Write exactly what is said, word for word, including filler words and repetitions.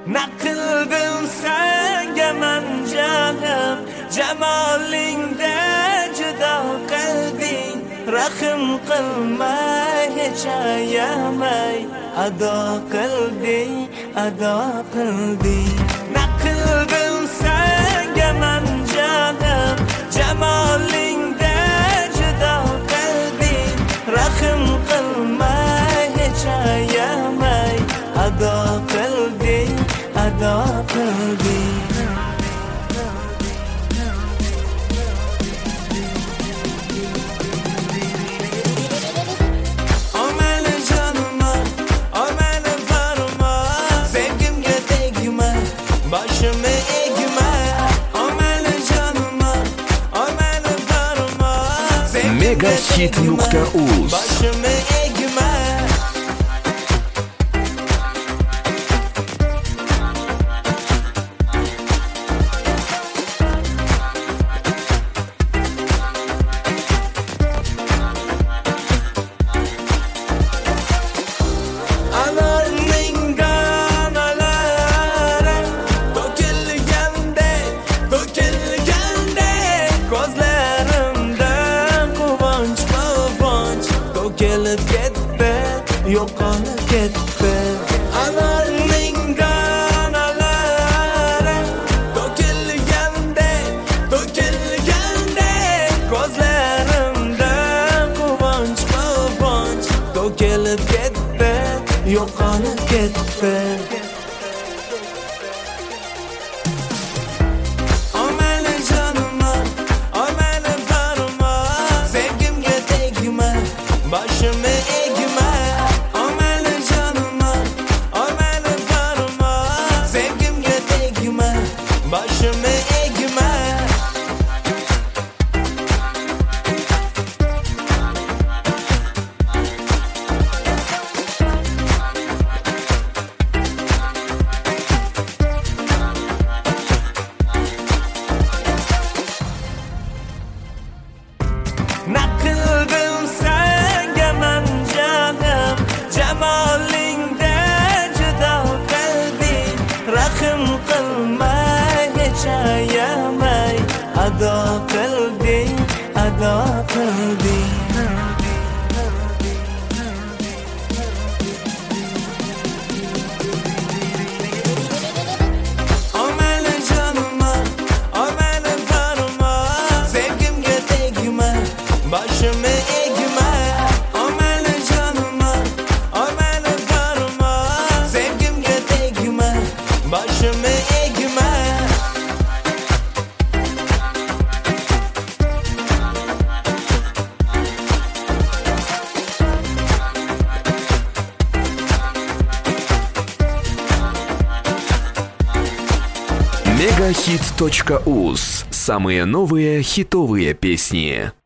Naqildim senga man jonim, jamolingda judo qilding. Rahim qilmay hech ayamay, ado qilding, ado qilding. Naqildim senga man jonim, jamolingda judo qilding. Rahim qilmay hech ayamay, ado qilding, ado qilding. Başımı egme, o meni canıma, o meni barıma. Megahit nokta uz. Başımı egme. Kelib ketdi, yo'qolib ketdi. Anarning donalari to'kilgandek, to'kilgandek. Ko'zlarimda quvonch, quvonch to'kilib ketdi, yo'qolib ketdi. Başımı egme, o meni canıma, o meni barıma. Sevgimga tegma, başımı egme. Naqildim senga man jonim, jamolingda judo qilding. Rahim qilmay hech ayamay, ado qilding, ado qilding. O meni canıma, o meni barıma. Sevgimga tegma, başımı egme, o meni canıma, o meni barıma. Sevgimga tegma, başımı egme. Megahit точка uz. Самые новые хитовые песни.